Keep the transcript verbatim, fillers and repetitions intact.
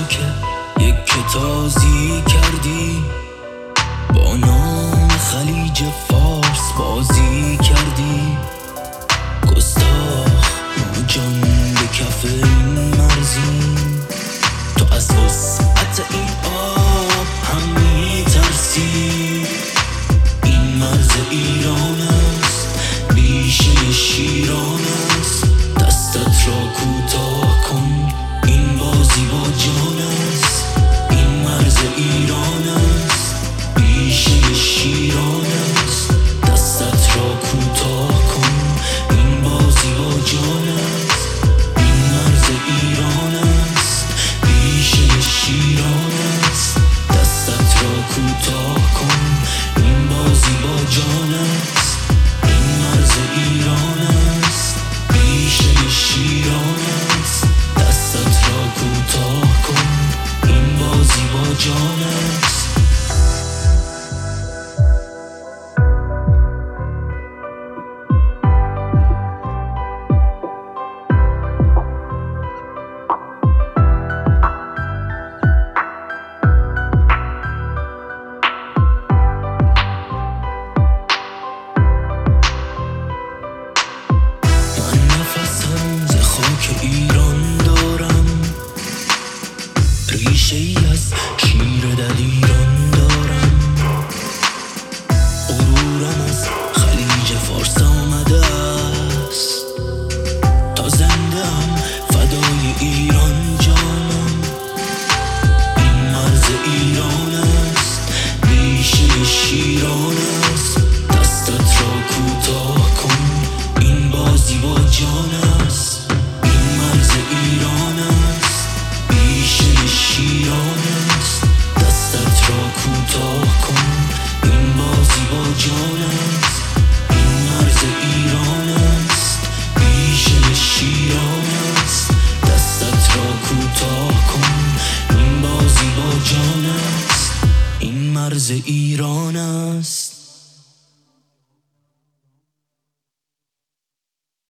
تو که یک تازی کردی، با نام خلیج فارس بازی کردی. گستاخ ما جان به کف این مرزیم، تو از وسعت این آب هم میترسی. این مرز ایران است، بیشه شیران است. دستت را کوتاه کن، این بازی با جان است. این مرز ایران است، بیشه شیران است. دستت را کوتاه کن، این بازی با جان است. این مرز ایران است، بیشه شیران است. دستت را کوتاه کن، این بازی با جان است. این مرز ایران است، بیشه شیران است. دستت را کوتاه کن، این بازی با جان است. خاک ایران دارم، ریشه ای از شیر دلیران دارم. غرورم از خلیج فارس آمده است، تا زنده ام فدای ایران جانم. این مرز ایران است، بیشه شیران است. دستت را کوتاه کن، این بازی با جان است. ایران است، بیشه شیران است. دستت را کوتاه کن، این بازی با جان است. این مرز ایران است، بیشه شیران است. دستت را کوتاه کن، این بازی با جان است. این مرز ایران است.